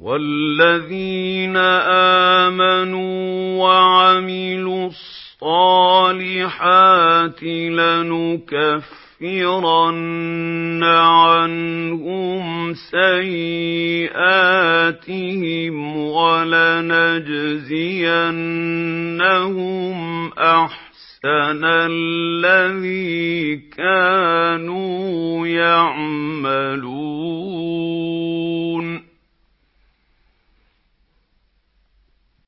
وَالَّذِينَ آمَنُوا وَعَمِلُوا الصَّالِحَاتِ لَنُكَفِّرَنَّ عَنْهُمْ سَيِّئَاتِهِمْ وَلَنَجْزِيَنَّهُمْ أَحْسَنَ الَّذِي كَانُوا يَعْمَلُونَ